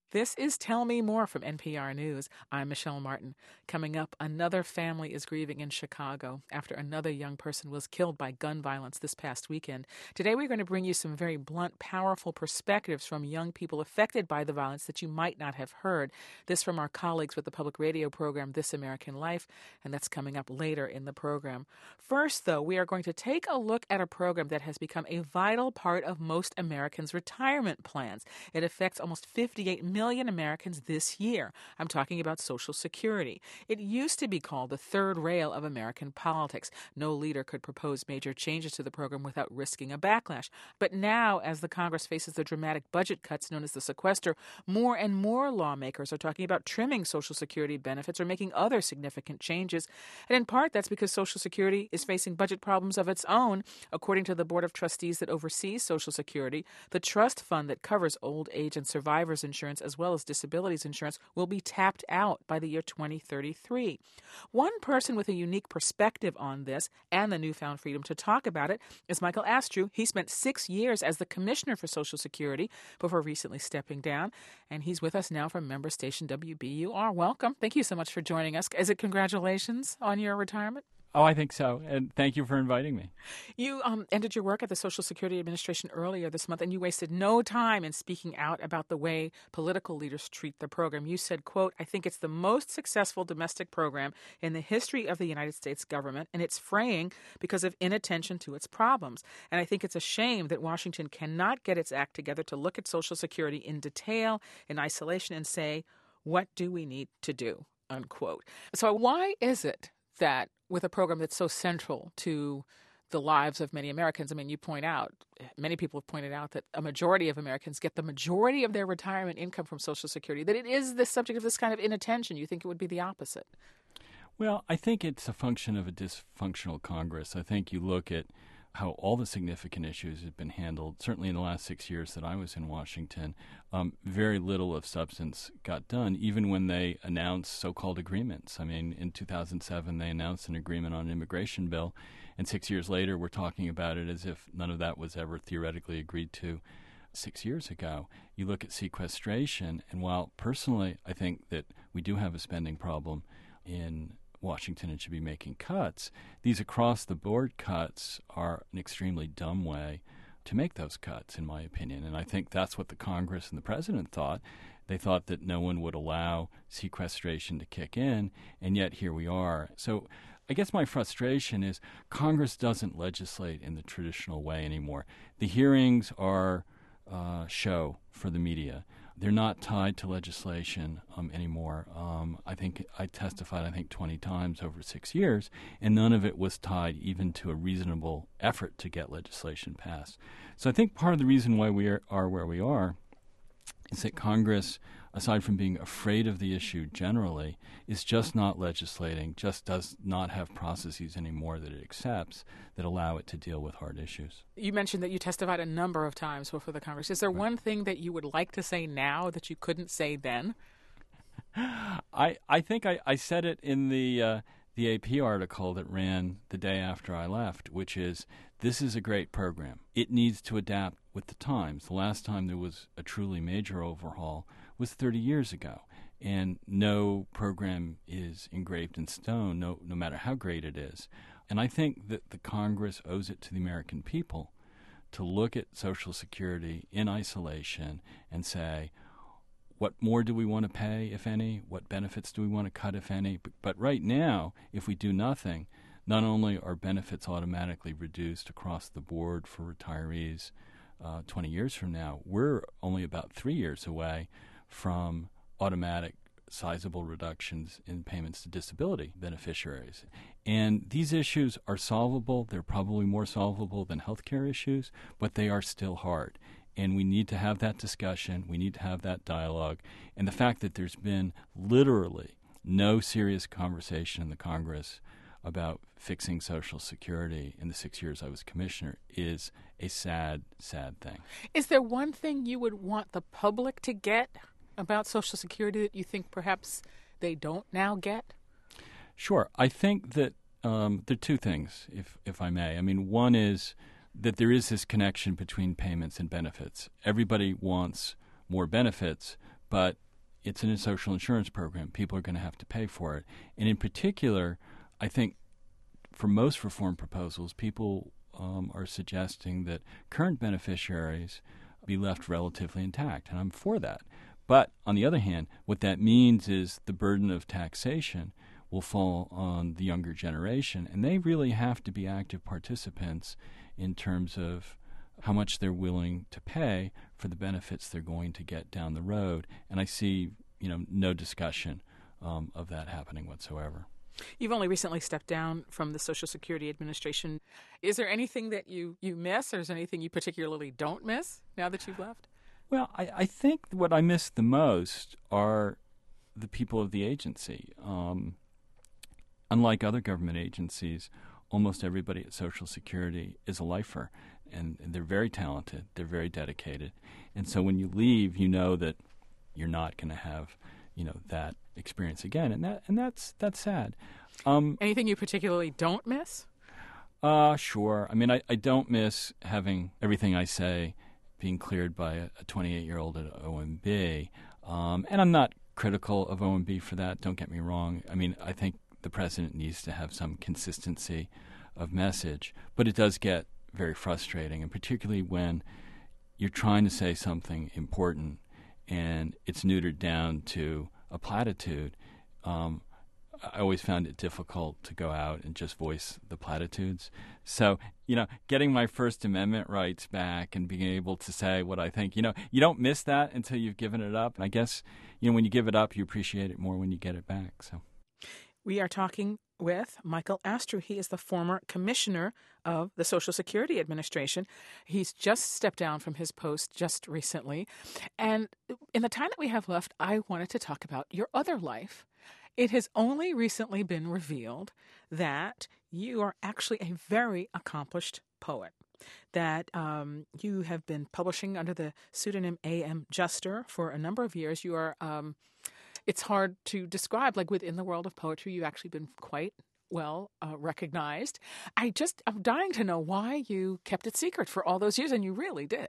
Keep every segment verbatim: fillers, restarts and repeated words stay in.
This is Tell Me More from N P R News. I'm Michelle Martin. Coming up, another family is grieving in Chicago after another young person was killed by gun violence this past weekend. Today, we're going to bring you some very blunt, powerful perspectives from young people affected by the violence that you might not have heard. This from our colleagues with the public radio program This American Life, and that's coming up later in the program. First, though, we are going to take a look at a program that has become a vital part of most Americans' retirement plans. It affects almost fifty-eight million million Americans this year. I'm talking about Social Security. It used to be called the third rail of American politics. No leader could propose major changes to the program without risking a backlash. But now, as the Congress faces the dramatic budget cuts known as the sequester, more and more lawmakers are talking about trimming Social Security benefits or making other significant changes. And in part, that's because Social Security is facing budget problems of its own. According to the Board of Trustees that oversees Social Security, the trust fund that covers old age and survivors insurance as well as disabilities insurance will be tapped out by the year twenty thirty-three. One person with a unique perspective on this and the newfound freedom to talk about it is Michael Astrue. He spent six years as the Commissioner for Social Security before recently stepping down, and he's with us now from member station W B U R. Welcome. Thank you so much for joining us. Is it congratulations on your retirement? Oh, I think so, and thank you for inviting me. You um, ended your work at the Social Security Administration earlier this month, and you wasted no time in speaking out about the way political leaders treat the program. You said, quote, "I think it's the most successful domestic program in the history of the United States government, and it's fraying because of inattention to its problems. And I think it's a shame that Washington cannot get its act together to look at Social Security in detail, in isolation, and say, what do we need to do?" Unquote. So why is it that with a program that's so central to the lives of many Americans, I mean, you point out, many people have pointed out that a majority of Americans get the majority of their retirement income from Social Security, that it is the subject of this kind of inattention. You think it would be the opposite? Well, I think it's a function of a dysfunctional Congress. I think you look at how all the significant issues have been handled, certainly in the last six years that I was in Washington, um, very little of substance got done, even when they announced so-called agreements. I mean, in two thousand seven, they announced an agreement on an immigration bill, and six years later, we're talking about it as if none of that was ever theoretically agreed to six years ago. You look at sequestration, and while personally I think that we do have a spending problem in Washington and should be making cuts, these across-the-board cuts are an extremely dumb way to make those cuts, in my opinion. And I think that's what the Congress and the President thought. They thought that no one would allow sequestration to kick in, and yet here we are. So I guess my frustration is Congress doesn't legislate in the traditional way anymore. The hearings are uh, show for the media. They're not tied to legislation um, anymore. Um, I think I testified, I think, twenty times over six years, and none of it was tied even to a reasonable effort to get legislation passed. So I think part of the reason why we are, are where we are is that Congress, aside from being afraid of the issue generally, is just not legislating, just does not have processes anymore that it accepts that allow it to deal with hard issues. You mentioned that you testified a number of times before the Congress. Is there Right. one thing that you would like to say now that you couldn't say then? I I think I, I said it in the uh, the A P article that ran the day after I left, which is this is a great program. It needs to adapt with the times. The last time there was a truly major overhaul was thirty years ago, and no program is engraved in stone, no no matter how great it is. And I think that the Congress owes it to the American people to look at Social Security in isolation and say, what more do we want to pay, if any? What benefits do we want to cut, if any? But, but right now, if we do nothing, not only are benefits automatically reduced across the board for retirees uh, twenty years from now, we're only about three years away from automatic sizable reductions in payments to disability beneficiaries. And these issues are solvable. They're probably more solvable than healthcare issues, but they are still hard. And we need to have that discussion. We need to have that dialogue. And the fact that there's been literally no serious conversation in the Congress about fixing Social Security in the six years I was commissioner is a sad, sad thing. Is there one thing you would want the public to get about Social Security that you think perhaps they don't now get? Sure. I think that um, there are two things, if if I may. I mean, one is that there is this connection between payments and benefits. Everybody wants more benefits, but it's in a social insurance program. People are going to have to pay for it. And in particular, I think for most reform proposals, people um, are suggesting that current beneficiaries be left relatively intact, and I'm for that. But on the other hand, what that means is the burden of taxation will fall on the younger generation, and they really have to be active participants in terms of how much they're willing to pay for the benefits they're going to get down the road. And I see, you know, no discussion um, of that happening whatsoever. You've only recently stepped down from the Social Security Administration. Is there anything that you, you miss, or is there anything you particularly don't miss now that you've left? Well, I, I think what I miss the most are the people of the agency. Um, unlike other government agencies, almost everybody at Social Security is a lifer, and, and they're very talented, they're very dedicated. And so when you leave, you know that you're not going to have, you know, that experience again, and that and that's that's sad. Um, Anything you particularly don't miss? Uh, sure. I mean, I, I don't miss having everything I say being cleared by a twenty-eight-year-old at O M B, um, and I'm not critical of O M B for that. Don't get me wrong. I mean, I think the president needs to have some consistency of message, but it does get very frustrating, and particularly when you're trying to say something important and it's neutered down to a platitude. Um, I always found it difficult to go out and just voice the platitudes. So, you know, getting my First Amendment rights back and being able to say what I think, you know, you don't miss that until you've given it up. And I guess, you know, when you give it up, you appreciate it more when you get it back. So, we are talking with Michael Astrue. He is the former commissioner of the Social Security Administration. He's just stepped down from his post just recently. And in the time that we have left, I wanted to talk about your other life. It has only recently been revealed that you are actually a very accomplished poet, that um, you have been publishing under the pseudonym A M Juster for a number of years. You are... Um, It's hard to describe, like within the world of poetry, you've actually been quite well uh, recognized. I just, I'm dying to know why you kept it secret for all those years, and you really did.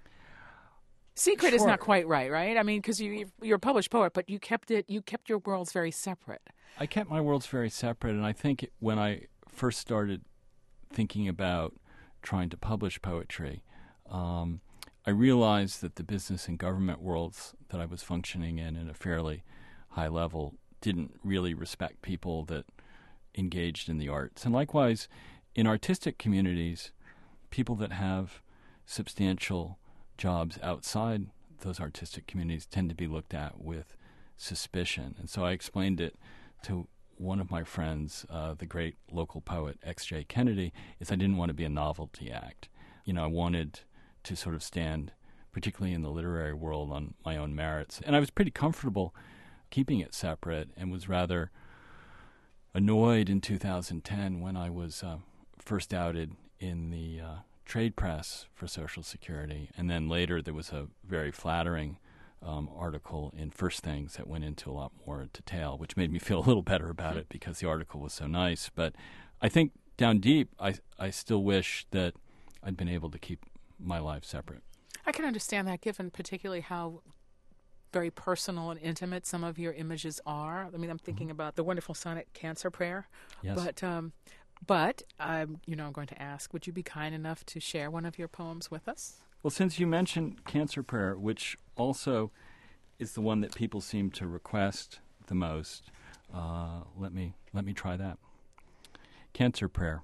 Secret Sure. is not quite right, right? I mean, because you, you're a published poet, but you kept it, you kept your worlds very separate. I kept my worlds very separate, and I think when I first started thinking about trying to publish poetry, um, I realized that the business and government worlds that I was functioning in at a fairly high level didn't really respect people that engaged in the arts. And likewise, in artistic communities, people that have substantial jobs outside those artistic communities tend to be looked at with suspicion. And so I explained it to one of my friends, uh, the great local poet X J Kennedy, is I didn't want to be a novelty act. You know, I wanted to sort of stand, particularly in the literary world, on my own merits. And I was pretty comfortable keeping it separate, and was rather annoyed in two thousand ten when I was uh, first outed in the uh, trade press for Social Security. And then later there was a very flattering um, article in First Things that went into a lot more detail, which made me feel a little better about it because the article was so nice. But I think down deep, I, I still wish that I'd been able to keep my life separate. I can understand that, given particularly how very personal and intimate some of your images are. I mean, I'm thinking mm-hmm. about the wonderful sonnet Cancer Prayer. Yes. But, um, but um, you know, I'm going to ask, would you be kind enough to share one of your poems with us? Well, since you mentioned Cancer Prayer, which also is the one that people seem to request the most, uh, let me let me try that. Cancer Prayer.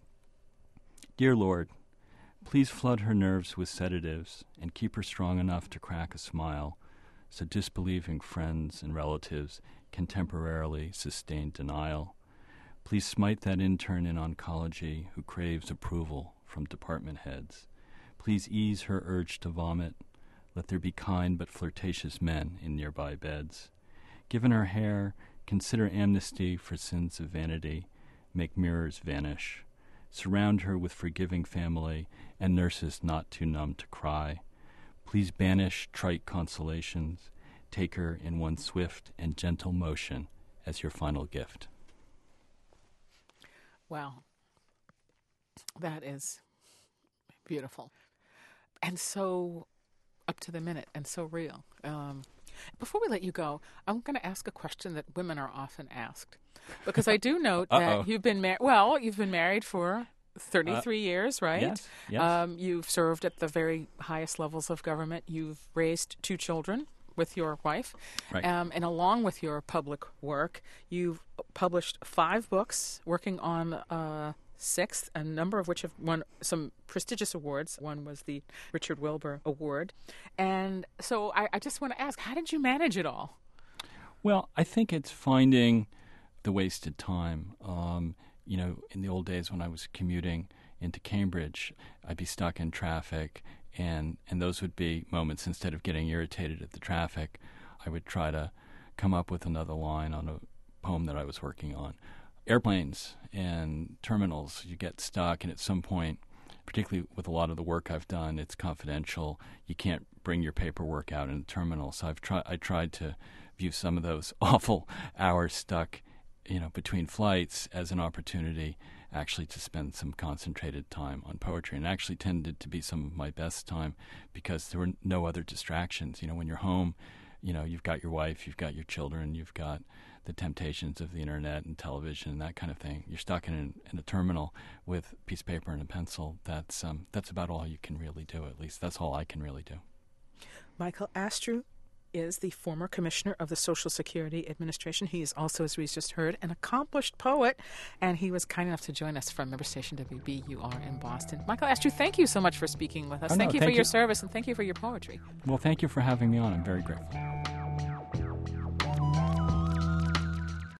Dear Lord, please flood her nerves with sedatives and keep her strong enough to crack a smile, so disbelieving friends and relatives can temporarily sustain denial. Please smite that intern in oncology who craves approval from department heads. Please ease her urge to vomit. Let there be kind but flirtatious men in nearby beds. Given her hair, consider amnesty for sins of vanity. Make mirrors vanish. Surround her with forgiving family and nurses not too numb to cry. Please banish trite consolations. Take her in one swift and gentle motion as your final gift. Wow. That is beautiful. And so up to the minute and so real. Um, Before we let you go, I'm going to ask a question that women are often asked. Because I do note Uh-oh. that you've been married, well, you've been married for thirty-three uh, years, right? Yes, yes. Um, you've served at the very highest levels of government. You've raised two children with your wife. Right. Um, and along with your public work, you've published five books working on uh, sixth, a number of which have won some prestigious awards. One was the Richard Wilbur Award. And so I, I just want to ask, how did you manage it all? Well, I think it's finding the wasted time. Um, you know, in the old days when I was commuting into Cambridge, I'd be stuck in traffic, and, and those would be moments, instead of getting irritated at the traffic, I would try to come up with another line on a poem that I was working on. Airplanes and terminals, you get stuck, and at some point, particularly with a lot of the work I've done, it's confidential. You can't bring your paperwork out in the terminal. So I've tried I tried to view some of those awful hours stuck, you know, between flights as an opportunity actually to spend some concentrated time on poetry, and actually tended to be some of my best time because there were no other distractions. You know, when you're home, you know, you've got your wife, you've got your children, you've got the temptations of the internet and television and that kind of thing. You're stuck in, an, in a terminal with a piece of paper and a pencil. That's um, that's about all you can really do. At least that's all I can really do. Michael Astrue is the former commissioner of the Social Security Administration. He is also, as we just heard, an accomplished poet, and he was kind enough to join us from member station W B U R in Boston. Michael Astrue, thank you so much for speaking with us. Oh, no, thank you thank for your you. service, and thank you for your poetry. Well, thank you for having me on. I'm very grateful.